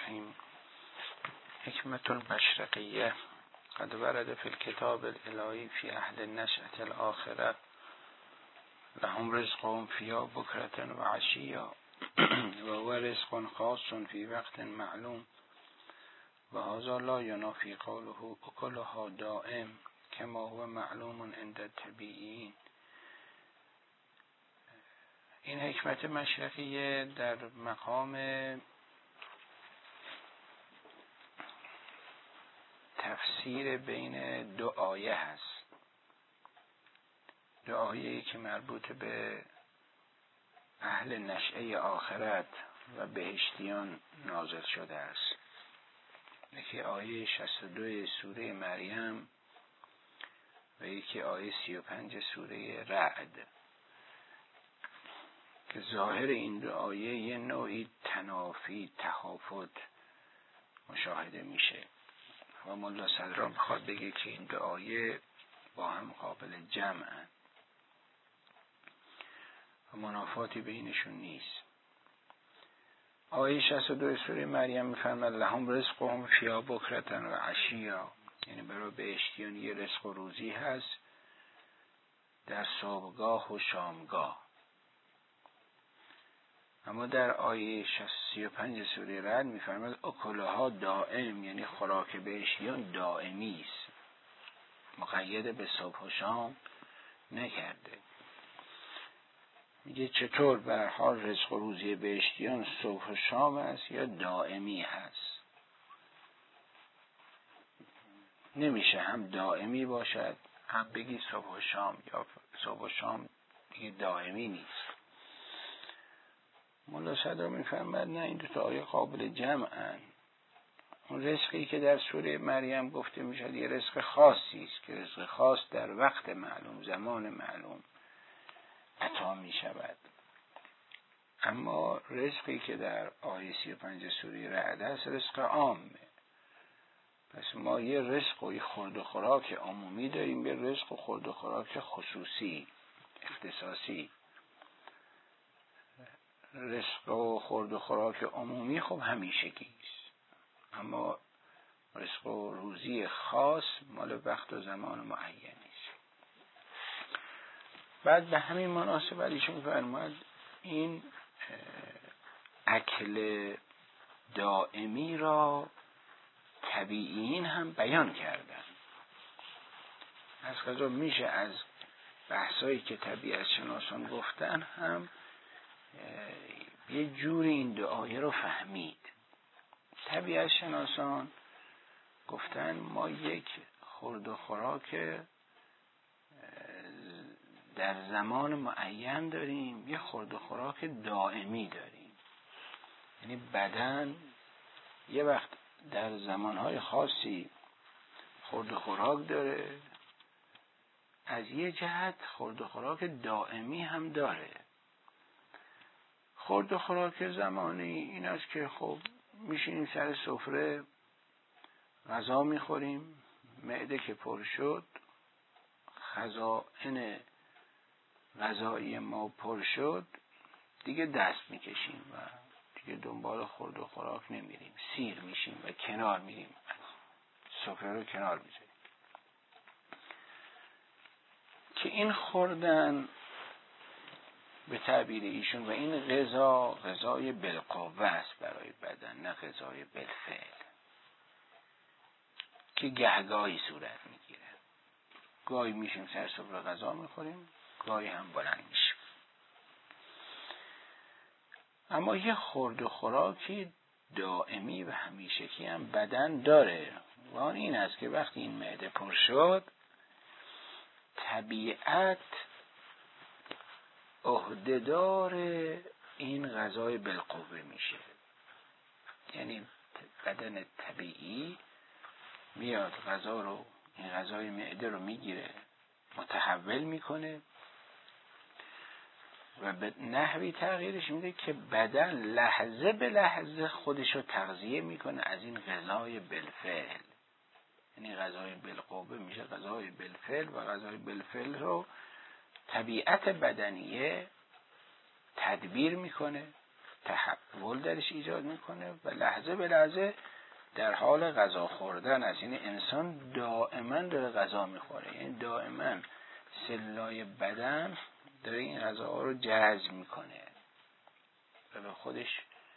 الرحیم. حکمة المشرقیه. قد ورد فی الكتاب الالهی فی اهل النشأة الآخرة لهم رزقهم فیها بکرة و عشیا و هو رزق خاص فی وقت معلوم و هذا لا ینافی قوله اکلها دائم کما هو معلوم عند الطبیعیین. این حکمت مشرقیه در مقام تفسیر بین دو آیه هست، دو آیه‌ای که مربوط به اهل نشأه آخرت و بهشتیان نازل شده است. یکی آیه 62 سوره مریم و یکی آیه 35 سوره رعد که ظاهر این دو آیه یه نوعی تنافی تحافظ مشاهده میشه و مولا صدرا میخواد بگه که این دو آیه با هم قابل جمعن و منافاتی بینشون نیست. آیه 62 سوره مریم میفرماد لهم رزقهم فیها بکرة و عشیا، یعنی برای بهشتیان یه رزق و روزی هست در صبحگاه و شامگاه. اما در آیه 35 سوره رعد میفرماد اکلها دائم، یعنی خوراک بهشتیان دائمی است، مقید به صبح و شام نکرده. میگه چطور به هر حال رزق و روزی بهشتیان صبح و شام است یا دائمی هست؟ نمیشه هم دائمی باشد هم بگی صبح و شام، یا صبح و شام دیگه دائمی نیست. مولا صدرا میفرماد نه، این دو تا آیه قابل جمعن. اون رزقی که در سوره مریم گفته میشد یه رزق خاصی است که رزق خاص در وقت معلوم، زمان معلوم عطا میشود. اما رزقی که در آیه 35 سوره رعد است رزق عامه. پس ما یه رزق و یه خورد و خوراک عمومی داریم، یه رزق و خورد و خوراک خصوصی اختصاصی. رزق و خورد و خوراک عمومی خب همیشگیست، اما رزق و روزی خاص مال وقت و زمان معینی است. بعد به همین مناسبت ایشون فرمود این اکل دائمی را طبیعیین هم بیان کردن. از قضا میشه از بحثایی که طبیعت شناسان گفتن هم یه جوری این دو آیه رو فهمید. طبیعت شناسان گفتن ما یک خورد و خوراک در زمان معین داریم، یه خورد و خوراک دائمی داریم. یعنی بدن یه وقت در زمانهای خاصی خورد و خوراک داره، از یه جهت خورد و خوراک دائمی هم داره. خورد و خوراک زمانی این است که خب میشینیم سر سفره غذا میخوریم، معده که پر شد، خزائن غذایی ما پر شد، دیگه دست میکشیم و دیگه دنبال خورد و خوراک نمیریم، سیر میشیم و کنار میریم، سفره رو کنار میذاریم. که این خوردن به تعبیر ایشون و این غذای بالقوه است برای بدن، نه غذای بالفعل که گهگاهی صورت میگیره. گاهی میشیم سر سفره غذا میخوریم، گاهی هم بلند میشیم. اما یه خورد و خوراکی دائمی و همیشگی هم بدن داره و آن این است که وقتی این معده پر شد، طبیعت عهده‌دار این غذای بالقوه میشه. یعنی بدن طبیعی میاد غذا رو، این غذای معده رو میگیره، متحول میکنه و به نحوی تغییرش میده که بدن لحظه به لحظه خودش رو تغذیه میکنه از این غذای بالفعل. یعنی غذای بالقوه میشه غذای بالفعل و غذای بالفعل رو طبیعت بدنیه تدبیر میکنه تحول درش ایجاد میکنه و لحظه به لحظه در حال غذا خوردن است. یعنی انسان دائما داره غذا میخوره، یعنی دائما سلای بدن داره این غذاها رو جذب میکنه و به خودش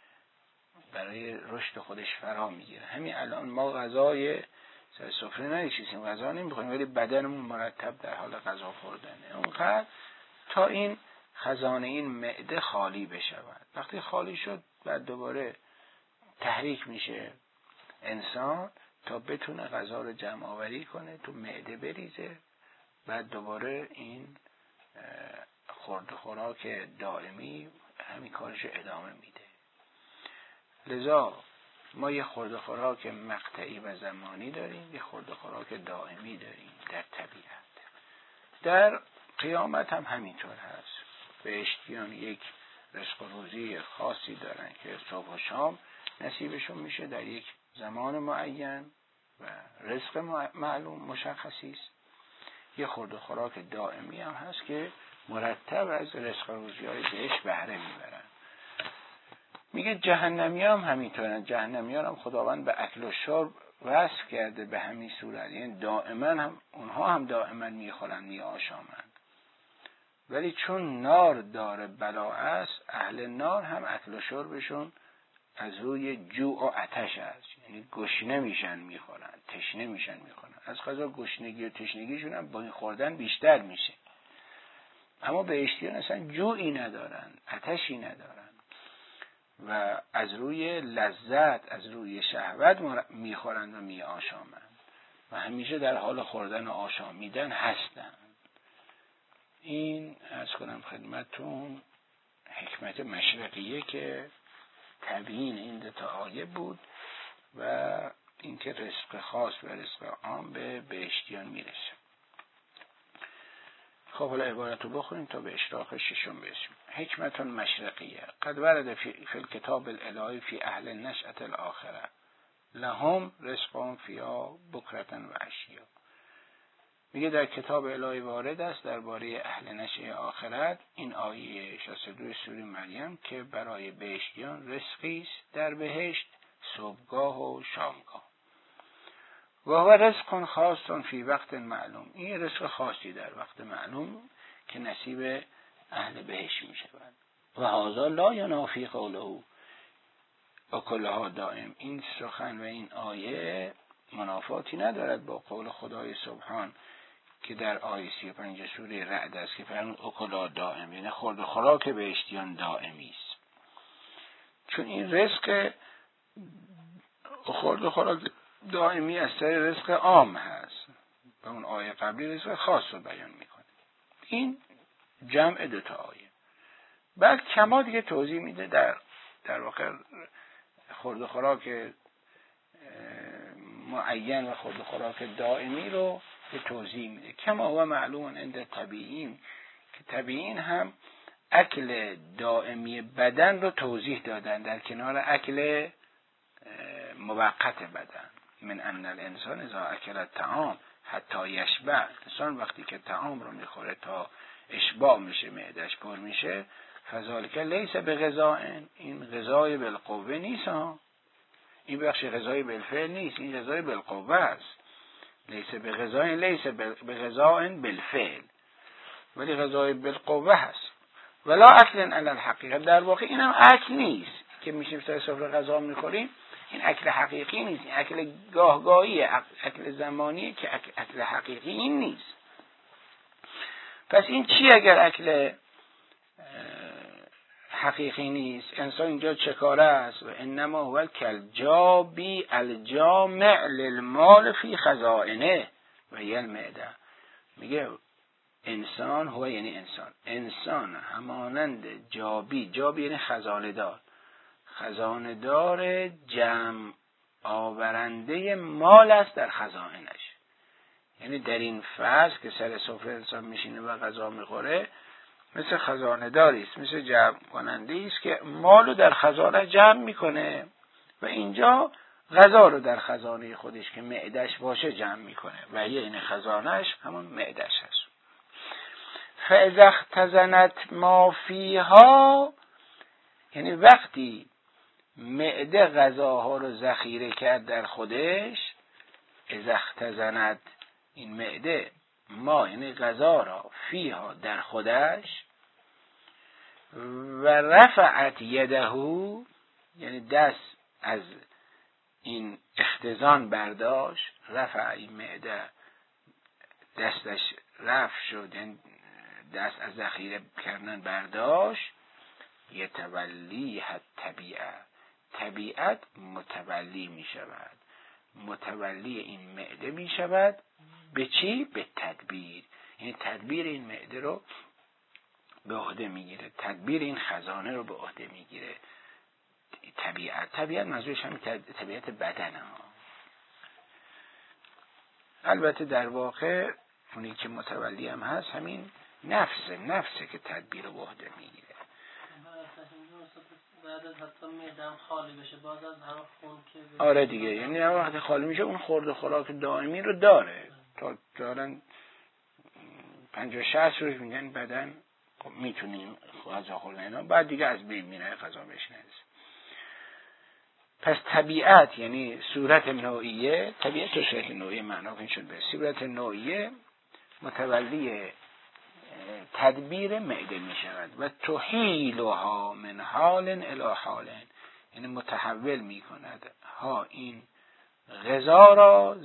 برای رشد خودش فرا میگیره. همین الان ما غذای سر سفره ننشستیم، غذا نمیخوریم، ولی بدنمون مرتب در حال غذا خوردنه، اونقدر تا این خزانه این معده خالی بشود. وقتی خالی شد بعد دوباره تحریک میشه انسان تا بتونه غذا رو جمع آوری کنه، تو معده بریزه، بعد دوباره این خورد خوراک دائمی همین کارش ادامه میده. لذا ما یه خورد خوراک مقطعی و زمانی داریم، یه خورد خوراک دائمی داریم در طبیعت. در قیامت هم همینطور هست. بهشتیان یک رزق و روزی خاصی دارن که صبح و شام نصیبشون میشه در یک زمان معین و رزق معلوم مشخصی است. یه خورد خوراک دائمی هم هست که مرتب از رزق و روزی های بهشت بهره میبرن. میگه جهنمیان هم همینطورن. جهنمیان هم خداوند به اکل و شرب وصف کرده به همین صورت، یعنی دائما هم اونها هم دائما میخورن میآشامند، ولی چون نار داره بلا است، اهل نار هم اکل و شربشون از روی جوع و آتش است، یعنی گشنه میشن میخورن، تشنه میشن میخورن. از قضا گشنگی و تشنگیشون هم با این خوردن بیشتر میشه. اما بهشتیان اصلا جوعی ندارن، آتشی ندارن و از روی لذت، از روی شهوت میخورند و میآشامند و همیشه در حال خوردن و آشامیدن هستند. این عرض کنم خدمتتون حکمت مشرقیه که تبیین این دو تا آیه بود و اینکه رزق خاص و رزق عام به بهشتیان میرسه. خب حالا عبارت رو بخونیم تا به اشراق ششم برسیم. حکمت مشرقیه قد ورد فی الکتاب الالهی فی اهل نشأة الاخره لهم رزقهم فیها بکرة و عشیا. میگه در کتاب الهی وارد است درباره اهل نشأه آخرت این آیه 62 سوره مریم که برای بهشتیان رزقی است در بهشت صبحگاه و شامگاه. و هو رزق خاص فی وقت معلوم. این رزق خاصی در وقت معلوم که نصیب اهل بهشت می شود. و هذا لا ینافی قوله اکلها دائم. این سخن و این آیه منافاتی ندارد با قول خدای سبحان که در آیه 35 سوره رعد است که فرمود اکلها دائم، یعنی خورد و خوراک بهشتیان دائمی است. چون این رزق خورد و خوراک دائمی از سر رزق عام هست و اون آیه قبلی رزق خاص رو بیان میکنه. این جمع دوتا آیه. بعد کما دیگه توضیح میده در واقع خورد و خوراک معین و خورد و خوراک دائمی رو به توضیح میده. کما هو معلوم عند طبیعین که طبیعین هم اکل دائمی بدن رو توضیح دادن در کنار اکل موقت بدن. من ان الانسان اذا اکل الطعام حتی یشبع. انسان وقتی که طعام رو میخوره تا اشباع میشه، معدهش پر میشه، فذلک لیس بغذاء، این غذای بالقوه نیست ها، این بخش غذای بالفعل نیست، این غذای بالقوه است. لیس بغذاء، لیس بغذاء بالفعل، ولی غذای بالقوه هست. ولا اکل علی الحقیقه، در واقع اینم اکل نیست که میشیم سر سفره غذا میخوریم، این اکل حقیقی نیست، این اکل گاهگاهیه، اکل زمانیه که اکل حقیقی این نیست. پس این چی اگر اکل حقیقی نیست؟ انسان اینجا چه کاره است؟ و انما هو کالجابی الجامع للمال فی خزائنه و هی المعده. میگه انسان هو یعنی انسان همانند جابی یعنی خزانه دار جمع آورنده مال است در خزائنش. یعنی در این فصل که سر سفره انسان میشینه و غذا میخوره مثل خزانه داری است، مثل جمع کننده است که مالو در خزانه جمع میکنه و اینجا غذا رو در خزانه خودش که معدش باشه جمع میکنه و یعنی خزانهش همون معدش هست. فاذا اختزنت ما فیها یعنی وقتی معده غذاها رو ذخیره کرد در خودش، اذا اختزنت، این معده ما یعنی غذا را فیها در خودش، و رفعت یدهو یعنی دست از این اختزان برداشت، رفع این معده دستش رفع شد، یعنی دست از ذخیره کردن برداشت، یتولی طبیعه، طبیعت متولی می شود، متولی این معده می شود. به چی؟ به تدبیر، یعنی تدبیر این معده رو به عهده میگیره، تدبیر این خزانه رو به عهده میگیره. طبیعت منظورش همین طبیعت بدنه ها. البته در واقع اونی که متولی هم هست همین نفسه که تدبیر رو به عهده میگیره. بعد از حتی معده‌ام خالی بشه باز از همه خون که آره دیگه، یعنی وقتی خالی میشه اون خورد و خوراک دائمی رو داره تا دارن 50-60 روز میگن بدن میتونیم غذا خوردن اینا، بعد دیگه از بین میره، غذا بهش نرسه. پس طبیعت یعنی صورت نوعیه، طبیعت و صورت نوعیه معنا کنید شد به صورت نوعیه متولی تدبیر معده می شود. و تحیلها من حال الی حال، یعنی متحول می کند ها این غذا را،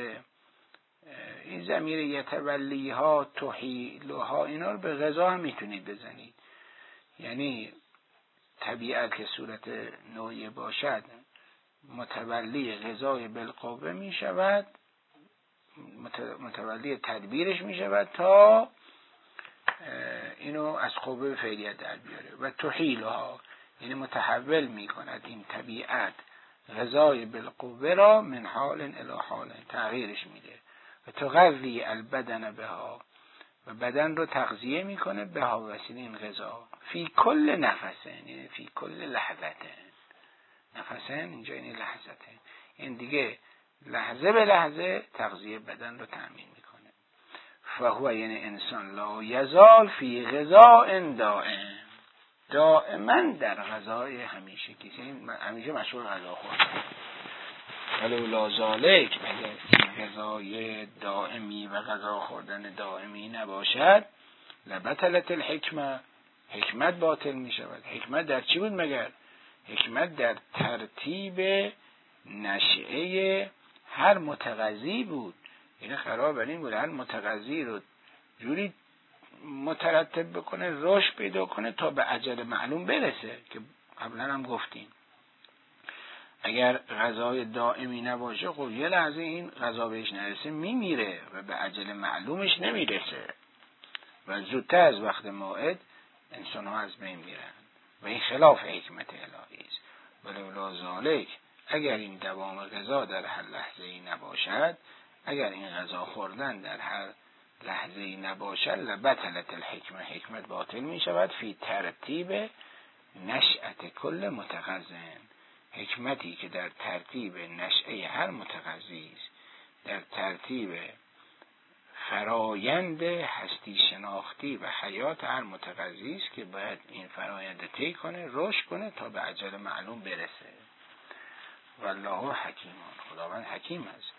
این ضمیر یتولی ها تحیلها اینا رو به غذا هم میتونید بزنید. یعنی طبیعت که صورت نوعیه باشد متولی غذای بالقوه می شود، متولی تدبیرش می شود تا اینو از قوه فعلیت در بیاره. و تحیلها یعنی متحول می کند این طبیعت غذای بالقوه را من حال الی حال، تغییرش میده. و تغذی البدن بها، و بدن رو تغذیه میکنه بها وسیله این غذا، فی کل نفسن یعنی فی کل لحظتن، نفسن اینجا یعنی لحظتن، این دیگه لحظه به لحظه تغذیه بدن رو تأمین میکنه. فهو یعنی انسان لا یزال فی غذاء دائم، دائما در غذای همیشه کسی، همیشه مشغول غذا خوردن. ولولا ذالک، اگر این غذای دائمی و غذا خوردن دائمی نباشد، لبطلت الحکمه، حکمت باطل می شود. حکمت در چی بود مگر؟ حکمت در ترتیب نشئه هر متغذی بود. یعنی قرار بر این بود هر متغذی رو جوری مترتب بکنه، رشد پیدا کنه تا به اجل معلوم برسه، که قبلا هم گفتیم اگر غذای دائمی نباشه خب یه لحظه این غذا بهش نرسه میمیره و به اجل معلومش نمیرسه و زودتر از وقت موعد انسان ها از بین میرن و این خلاف حکمت الهی است. ولولا ذالک، اگر این دوام غذا در هر لحظه ای نباشد، اگر این غذا خوردن در هر لحظه ای نباشد، لبطلت الحکمه، حکمت باطل می شود، فی ترتیب نشأت کل متغذن، حکمتی که در ترتیب نشأه هر متغذی است، در ترتیب فرایند هستی شناختی و حیات هر متغذی است که باید این فرایند طی کنه، رشد کنه تا به اجل معلوم برسه. والله حکیمان، خداوند حکیم است.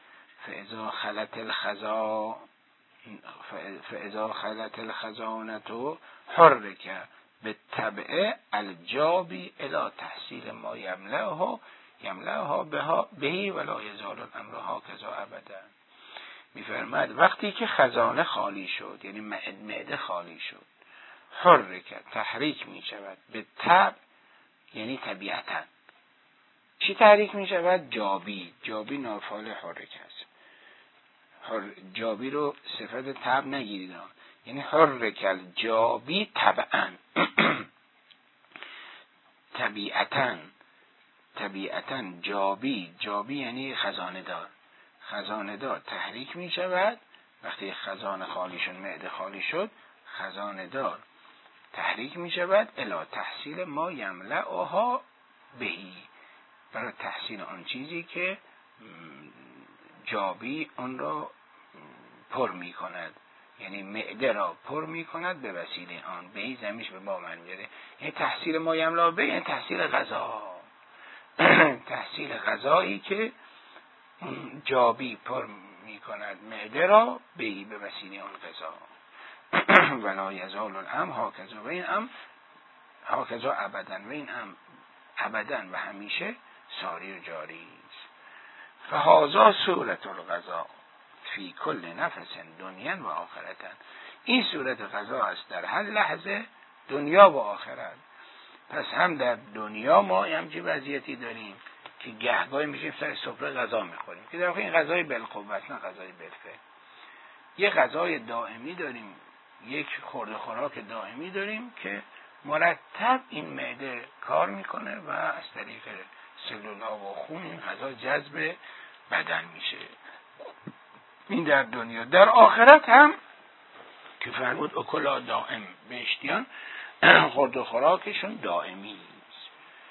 فاذا خلت الخزانة حرک بالطبع الجابی الی تحصیل ما یملأها بهی ولا یزال الامر هکذا ابدا. میفرماید وقتی که خزانه خالی شد، یعنی معده خالی شد، حرک تحریک می شود، به طبع یعنی طبیعتا. چی تحریک می شود؟ جابی نافعال حرک هست. جابی رو صفت طبع نگیرید، یعنی حرک الجابی طبعا طبیعتا جابی یعنی خزانه دار تحریک می شود. وقتی خزانه خالی شد، معده خالی شد، خزانه دار تحریک می شود الی تحصیل ما یملأها بهی، برای تحصیل آن چیزی که جابی آن را پر می کند، یعنی معده را پر می کند به وسیله آن. بهی زمیش به با من میاره، یعنی تحصیل ما یملا به یعنی تحصیل غذا. تحصیل غذایی که جابی پر می کند معده را بهی به وسیله اون غذا. ولا یزال الامر هاکذا و این امر هاکذا ابدا و این امر ابدا و همیشه ساری و جاری است. فهذا صورت الغذا فی کل نفس دنیا و آخرتا. این صورت غذا است در هر لحظه دنیا و آخرت. پس هم در دنیا ما همچین وضعیتی داریم که گهگاهی میشیم سر سفره غذا میخوریم که در واقع این غذای بالقوت نه غذای بالفعل. یه غذای دائمی داریم، یک خورده خوراک دائمی داریم که مرتب این معده کار میکنه و از طریق سلول‌ها و خون این غذا جذب بدن میشه. این در دنیا. در آخرت هم که فرمود اکلا دائم، بهشتیان خورده خوراکشون دائمی است.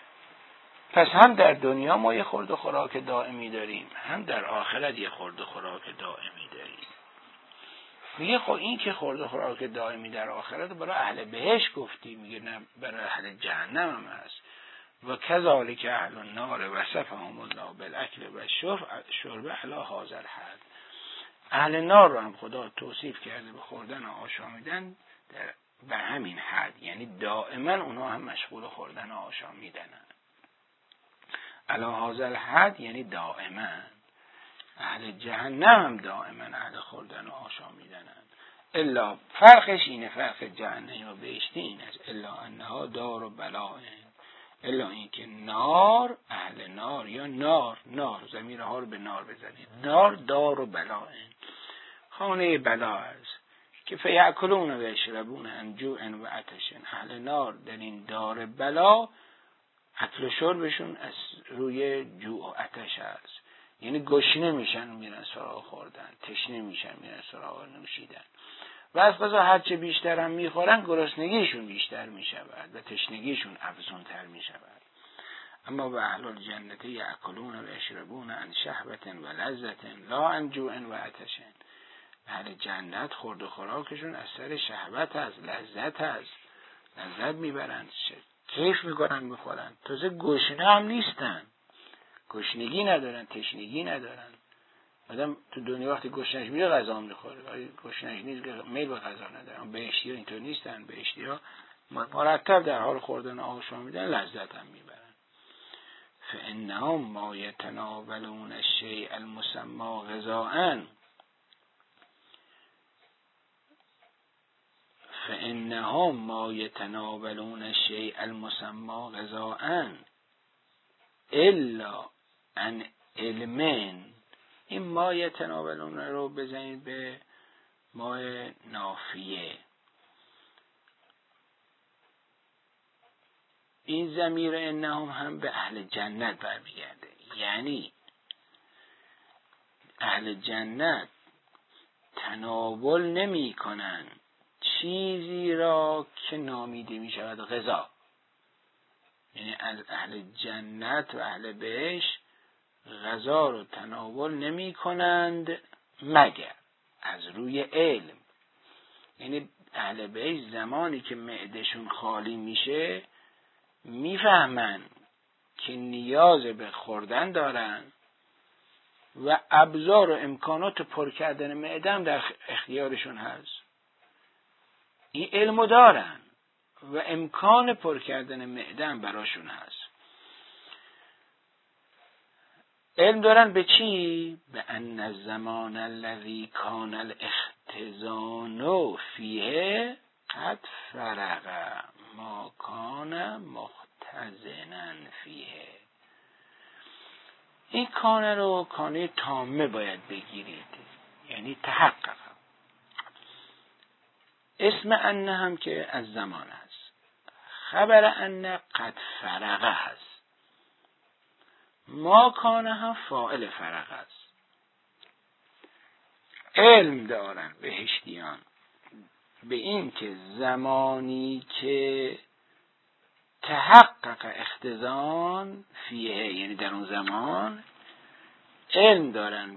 پس هم در دنیا ما یه خورده خوراک دائمی داریم، هم در آخرت یه خورده خوراک دائمی داریم. میگه خب این که خورده خوراک دائمی در آخرت برای اهل بهشت گفتی، میگه نه برای اهل جهنم هم هست. و کذالک اهل النار وصفهم الله بالاکل و شرب علی هذا الحد. اهل نار رو هم خدا توصیف کرده به خوردن و آشامیدن به همین حد، یعنی دائما اونا هم مشغول خوردن و آشامیدنن. علی هذا الحد یعنی دائما. اهل جهنم هم دائما اهل خوردن و آشامیدنن. الا فرقش اینه، فرق جهنم و بهشتی این است، الا انها دار و بلاء، الا اینکه نار، اهل نار یا نار ضمیرها رو به نار بزنید، نار دار و بلاء، خانه بلا است که فیأکلون و یشربون عن جوع و عطش. اهل نار در این دار بلا اکل و شربشون از روی جوع و عطش است، یعنی گشنه میشن میرن سراغ خوردن، تشنه میشن میرن سراغ نوشیدن و از قضا هرچه بیشتر هم میخورن گرسنگیشون بیشتر میشود و تشنگیشون افزونتر میشود. اما و اهل الجنت یأکلون و یشربون عن شهوة و لذة لا عن جوع و عطش. اهل جنت خورد و خوراکشون از سر شهوت است، لذت میبرن، کیف میکنن میخورن، تازه گشنه هم نیستن، گشنگی ندارن، تشنگی ندارن. آدم تو دنیا وقتی گشنش میره غذا میخوره، ولی گشنش نیست میل به غذا نداره. بهشتی‌ها اینطور نیستن، بهشتی‌ها مرتب در حال خوردن و آشامیدن لذت هم میبرن. فإنهم ما يتناولون الشيء المسمى غذاءً فإنهم ما يتناولون الشيء المسمى غذاءً الا عن علم. این ما یتناولون رو بزنید به ما نافیه. این ضمیر انهم هم به اهل جنت برمیگرده، یعنی اهل جنت تناول نمی کنن چیزی را که نامیده می شود غذا. یعنی اهل جنت و اهل بهشت غذا رو تناول نمی کنند مگر از روی علم. یعنی اهل بهشت زمانی که معدهشون خالی میشه میفهمن که نیاز به خوردن دارن و ابزار و امکانات پر کردن معده هم در اختیارشون هست. این علمو دارن و امکان پر کردن معده هم براشون هست. علم دارن به چی؟ به ان الزمان الذي كان الاختزان فيه قد فرغ ما كان مختزنا فيه. این کانه رو کانه تامه باید بگیرید، یعنی تحقق. اسم ان هم که از زمان هست، خبر ان قد فرغ هست، ما کانه هم فاعل فرغ است. علم دارن بهشتیان به این که زمانی که تحقق اختزان فیه، یعنی در اون زمان علم دارن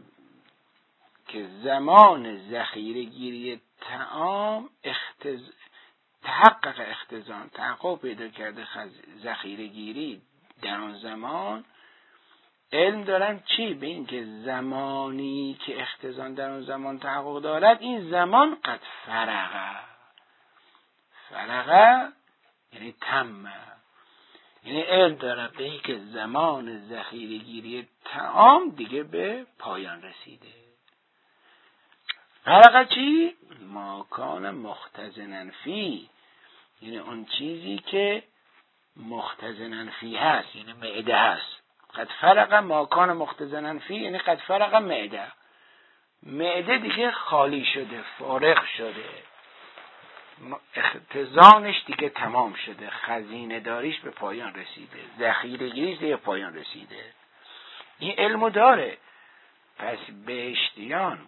که زمان ذخیره گیری طعام تحقق اختزان، تحقق پیدا کرده ذخیره گیری در آن زمان، علم دارن چی؟ به این که زمانی که اختزان در اون زمان تحقق دارد، این زمان قد فرغه یعنی تمه، یعنی علم دارن به این که زمان ذخیره گیری طعام دیگه به پایان رسیده. فرغه چی؟ ما کان مختزنا فی، یعنی اون چیزی که مختزنا فی هست، یعنی معده هست. قد فرغ ما کان مختزنا فی یعنی قد فرغ معده دیگه خالی شده، فارغ شده، اختزانش دیگه تمام شده، خزینه داریش به پایان رسیده، ذخیره گیریش دیگه پایان رسیده. این علمو داره. پس بهشتیان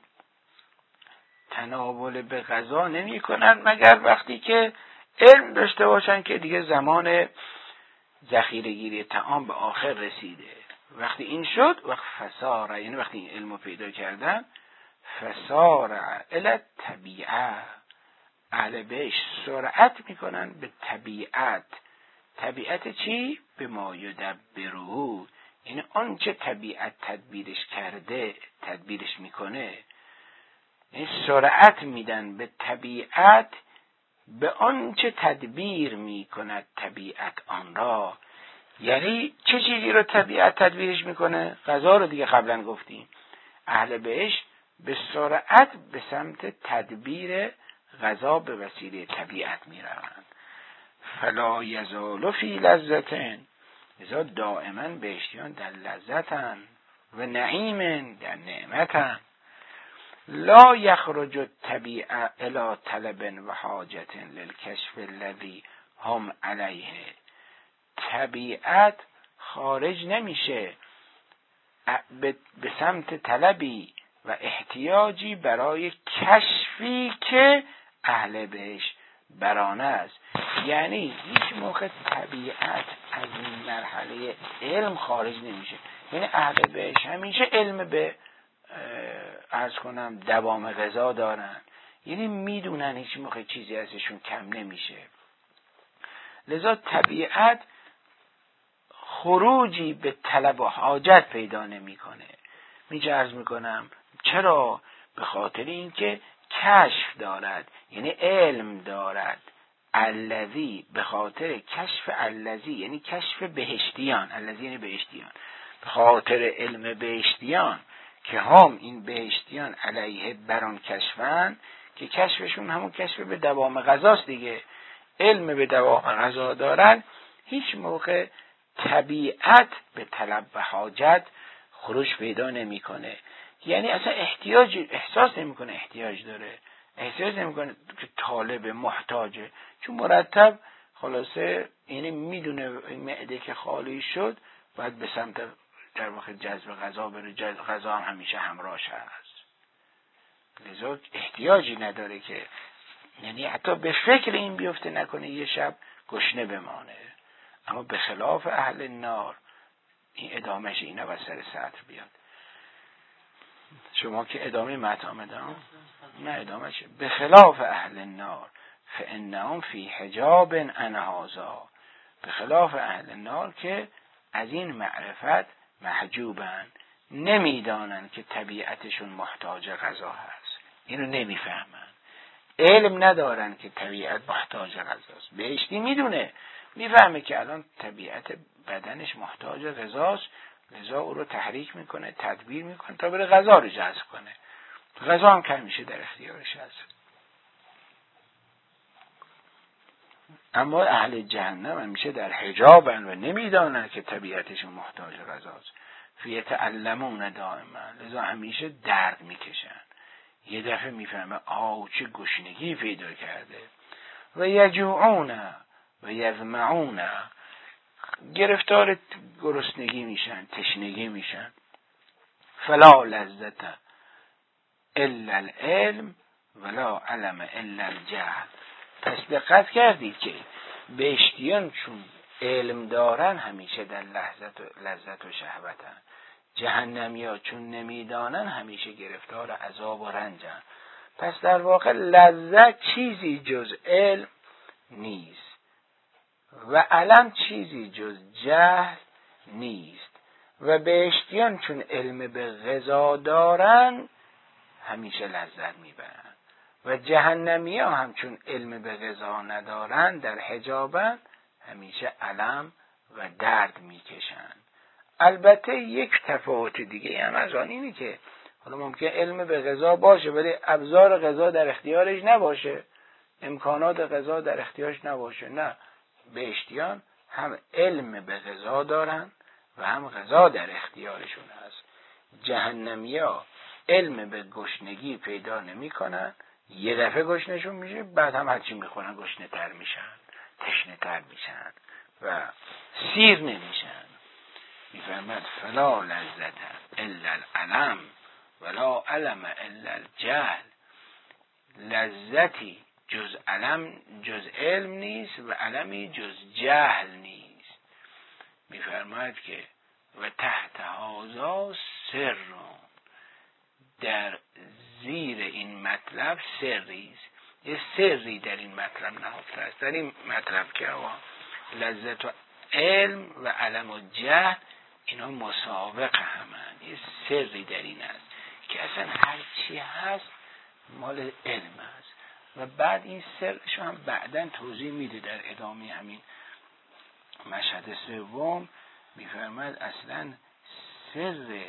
تناول به غذا نمی کنن مگر وقتی که علم داشته باشن که دیگه زمان ذخیره گیری طعام به آخر رسیده. وقتی این شد، وقت فساره، یعنی وقتی این علمو پیدا کردن، فساره الی طبیعه، اهل بهشت سرعت میکنن به طبیعت. طبیعت چی؟ به ما یدبره، یعنی آنچه طبیعت تدبیرش کرده تدبیرش میکنه، یعنی سرعت میدن به طبیعت، به آنچه تدبیر میکند طبیعت آن را. یعنی چه چیزی رو طبیعت تدبیرش میکنه؟ غذا رو دیگه قبلا گفتیم. اهل بهشت به سرعت به سمت تدبیر غذا به وسیله طبیعت میروند. فلا یزال فی لذتن، لذا دائما بهشتیان در لذتن و نعیم، در نعمتن. لا یخرج الطبیعه الی طلب و حاجت للکشف الذی هم علیه، طبیعت خارج نمیشه به سمت طلبی و احتیاجی برای کشفی که اهل بهش برانه است. یعنی هیچ موقع طبیعت از این مرحله علم خارج نمیشه. یعنی اهل بهش همیشه علم به عرض کنم دوام غذا دارن، یعنی میدونن هیچ موقع چیزی ازشون کم نمیشه. لذا طبیعت خروجی به طلب و حاجت پیدا نمیکنه. میشه عرض میکنم چرا؟ به خاطر اینکه کشف دارد، یعنی علم دارد. الذی، به خاطر کشف الذی یعنی کشف بهشتیان، الذی یعنی بهشتیان، به خاطر علم بهشتیان که هم این بهشتیان علیه بران کشفن، که کشفشون همون کشف به دوام غذاست دیگه. علم به دوام غذا دارن، هیچ موقع طبیعت به طلب و حاجت خروج پیدا نمیکنه. یعنی اصلا احساس نمیکنه احتیاج داره، احساس نمیکنه که طالب محتاجه، چون مرتب خلاصه یعنی میدونه معده که خالی شد باید به سمت در واقع جذب غذا بره، غذا هم همیشه همراهش هست، لذا احتیاجی نداره که یعنی حتی به فکر این بیفته نکنه یه شب گشنه بمانه. اما به خلاف اهل نار، این ادامهش اینا و سر سطر بیاد. شما که ادامه مطامه دارم؟ نه ادامهش. به خلاف اهل نار فانهم فی حجاب عن هذا، به خلاف اهل نار که از این معرفت محجوبن، نمیدانن که طبیعتشون محتاج غذا هست، اینو نمیفهمن، علم ندارن که طبیعت محتاج غذاست. بهشتی میدونه، میفهمه که الان طبیعت بدنش محتاج غذاست، لذا او رو تحریک میکنه، تدبیر میکنه تا بره غذا رو جذب کنه. غذا هم کم میشه در اختیارش هست. اما اهل جهنم همیشه در حجابن و نمیدانن که طبیعتشون محتاج غذاست. فیتعلمون دائما، لذا همیشه درد میکشن. یه دفعه میفهمه چه گشنگی پیدا کرده. و یجوعون و یظمعون، گرفتار گرسنگی میشن، تشنگی میشن. فلا لذت الا العلم ولا علم الا الجهل. پس دقت کردید که بهشتیان چون علم دارن همیشه در لذت و شهوتن، جهنمیا چون نمیدانن همیشه گرفتار عذاب و رنجن. پس در واقع لذت چیزی جز علم نیست و علم چیزی جز جهل نیست و بهشتیان چون علم به غذا دارن همیشه لذت میبرن و جهنمی ها هم چون علم به غذا ندارن در حجابن همیشه علم و درد میکشن. البته یک تفاوت دیگه هم از آن اینه که حالا ممکن علم به غذا باشه ولی ابزار غذا در اختیارش نباشه، امکانات غذا در اختیارش نباشه. نه، بهشتیان هم علم به غذا دارن و هم غذا در اختیارشون هست. جهنمیا علم به گشنگی پیدا نمی کنن، یه دفعه گشنشون میشه، بعد هم هرچی میخورن گشنه تر میشن، تشنه تر میشن و سیر نمیشن. میفرمد فلا لذت الا العلم ولا علم الا الجهل. لذتی جز علم جز علم نیست و علمی جز جهل نیست. میفرماید که و تحت هذا سر، در زیر این مطلب سری است. یه سری در این مطلب نهفته است. در این مطلب که لذت و علم و علم و جهل اینا مسابق همن. یه سری در این است که اصلا هر چی هست مال علم است و بعد این سرشو هم بعداً توضیح میده در ادامه همین مشهد سوم. میفرماید اصلا سر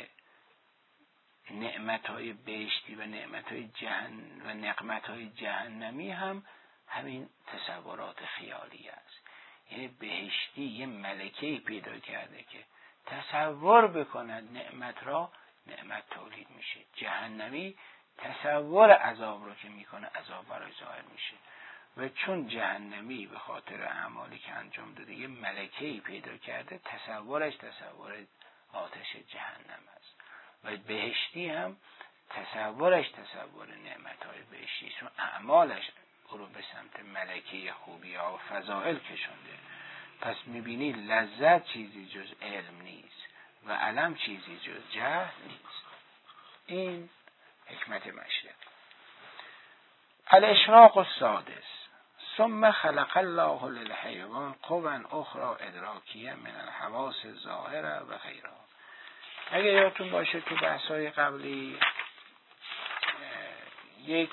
نعمتهای بهشتی و نقمتهای جهنمی هم همین تصورات خیالی است. یعنی بهشتی یه ملکه‌ای پیدا کرده که تصور بکند نعمت را، نعمت تولید میشه. جهنمی تصور عذاب رو که میکنه عذاب برای ظاهر میشه و چون جهنمی به خاطر اعمالی که انجام داده یه ملکه‌ای پیدا کرده، تصورش تصور آتش جهنم است و بهشتی هم تصورش تصور نعمتهای بهشتی، چون اعمالش او رو به سمت ملکه خوبی ها و فضائل کشونده. پس میبینی لذت چیزی جز علم نیست و علم چیزی جز جهل نیست. این حکمت مشرق. الاشراق السادس ثم خلق الله للحیوان قوا اخرى ادراکیه من الحواس الظاهره و غیرها. اگه یادتون باشه تو بحث‌های قبلی یک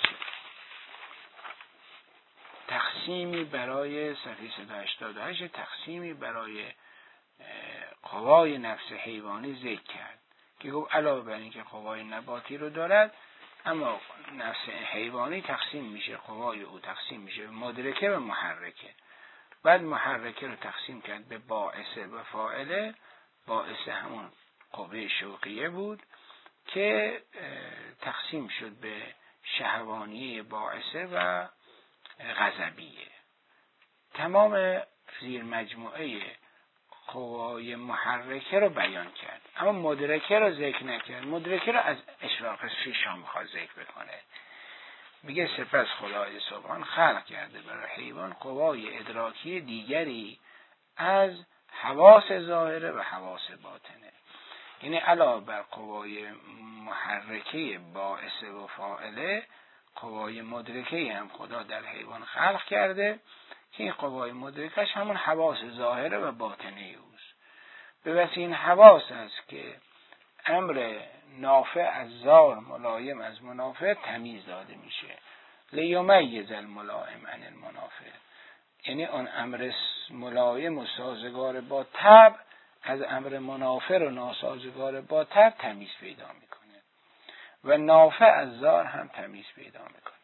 تقسیمی برای صفحه 188 تقسیمی برای قوای نفس حیوانی ذکر کرد که گفت علاوه بر اینکه قوای نباتی رو دارد، اما نفس حیوانی تقسیم میشه، قوای او تقسیم میشه مدرکه و محرکه. بعد محرکه رو تقسیم کرد به باعثه و فاعله. باعثه همون قوه شوقیه بود که تقسیم شد به شهوانیه باعثه و غضبیه. تمام زیر مجموعه قوای محرکه رو بیان کرد، اما مدرکه رو ذکر نکرد. مدرکه رو از اشراق شیشم میخواد ذکر بکنه. میگه سپس خدای سبحان خلق کرده برای حیوان قوای ادراکی دیگری از حواس ظاهره و حواس باطنه. یعنی علاوه بر قوای محرکه باعثه و فاعله، قوای مدرکه هم خدا در حیوان خلق کرده که این قوای مدرکش همون حواس ظاهره و باطنه اوست. به وسیله این حواس است که امر نافع از ضار، ملایم از منافع تمیز داده میشه. لیمیز الملائم عن المنافع، یعنی اون امر ملایم و سازگار با طبع از امر منافع و ناسازگار با طبع تمیز پیدا میکنه و نافع از ضار هم تمیز پیدا میکنه.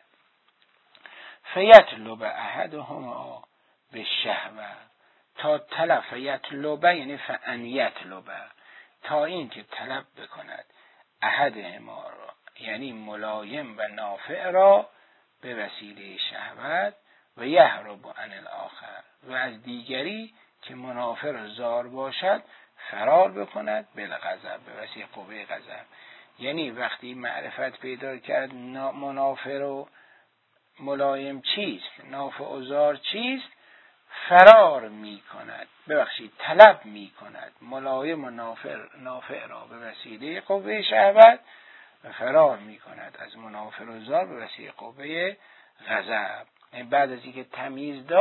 فیطلب احدهما بالشهوه تا طلب، فیطلب یعنی فان یطلب، تا این که طلب بکند احدهما را یعنی ملایم و نافع را به وسیله شهوت و یهرب عن الاخر و از دیگری که منافع را ضار باشد فرار بکند بالغضب به وسیله قوه غضب. یعنی وقتی معرفت پیدا کرد منافع و ملایم چیست، نافع و ضار چیست، فرار می کند، طلب می کند ملایم و نافع را به وسیله قوه شهوت و فرار می کند از منافع و ضار به وسیله قوه غضب. بعد از اینکه تمیز داد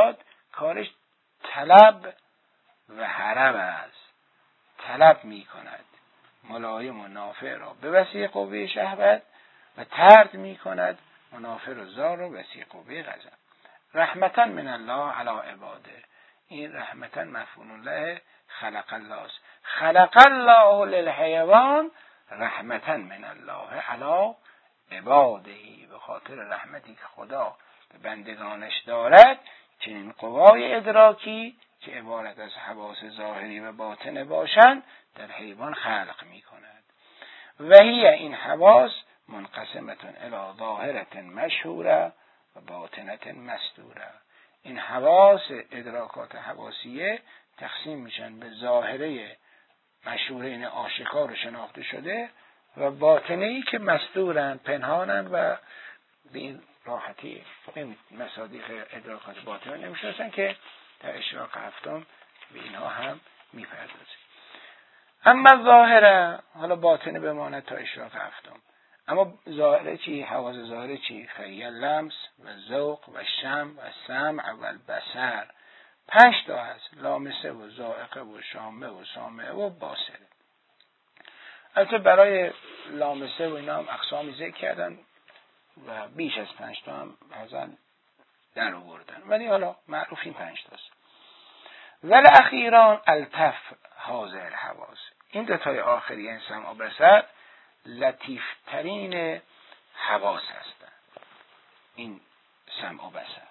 کارش طلب و حرب است. طلب می کند ملایم و نافع را به وسیله قوه شهوت و طرد می کند منافع و زار را وسیله قوه غضب. رحمتا من الله علی عباده، این رحمتا مفعول له خلق الله است. خلق الله للحیوان رحمتا من الله علی عباده، به خاطر رحمتی که خدا به بندگانش دارد چنین قوای ادراکی که عبارت از حواس ظاهری و باطنه باشند در حیوان خلق می کند. و هی این حواس منقسمتون الی ظاهرت مشهوره و باطنت مستوره. این حواس ادراکات حواسیه تقسیم میشن به ظاهره مشهوره، این آشکار و شناخته شده، و باطنه ای که مستورن، پنهانن و به این راحتی این مصادیق ادراکات باطنه نمیشناسن که در اشراق هفتم به اینها هم میپردازیم. اما ظاهره، حالا باطنه بماند تا اشراق هفتم. اما ظاهره چی؟ حواس ظاهره چی؟ فهی لمس و ذوق و شم و سمع و البصر. 5 تا هست: لامسه و ذائقه و شامه و سامعه و باصره. البته برای لامسه و اینا هم اقسامی ذکر کردن و بیش از 5 تا هم بعضن در آوردن، ولی حالا معروف این 5 تاست. ولی اخیران التف حاضر حواس، این 2 تای آخری این سمع و بصر لطیفترین حواس هستند. این سمع و بصر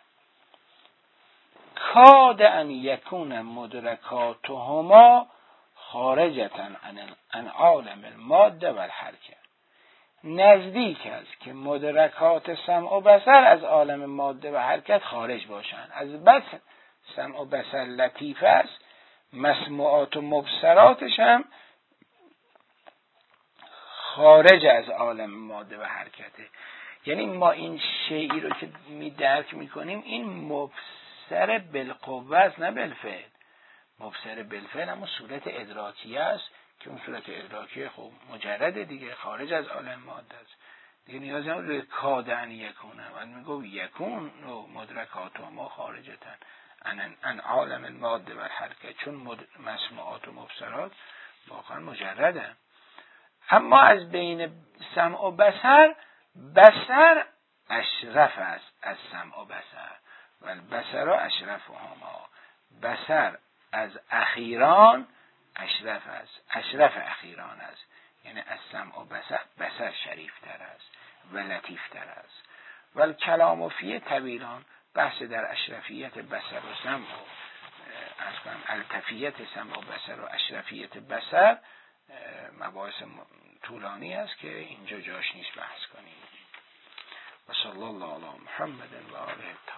کاد ان یکون مدرکاتهما خارجتا عن عالم الماده و الحرکه، نزدیک است که مدرکات سمع و بصر از عالم ماده و حرکت خارج باشند. از بس سمع و بصر لطیف است، مسموعات و مبصراتش هم خارج از عالم ماده و حرکته. یعنی ما این شیئی رو که درک میکنیم این مبصر بالقوه است نه بالفعل. مبصر بالفعل اما صورت ادراکیه است که اون صورت ادراکیه خب مجرد دیگه، خارج از عالم ماده است دیگه، نیازی هم به کادن یکونه. من میگم یکون و مدرکات ما خارجتن ان عالم الماده و حرکت، چون مسموعات و مبصرات واقعا مجردن. اما از بین سمع و بصر، بصر اشرف است از سمع و بصر و البصر اشرفهما، بصر از اخیران اشرف است، اشرف اخیران است. یعنی از سمع و بصر شریفتر است و لطیفتر است. و الکلام فیه طویلان، بحث در اشرفیت بصر و سمع و اصلا التفیت سمع و بصر و اشرفیت بصر مباحث طولانی است که اینجا جاش نیست بحث کنیم. و صلی الله علی محمد و آله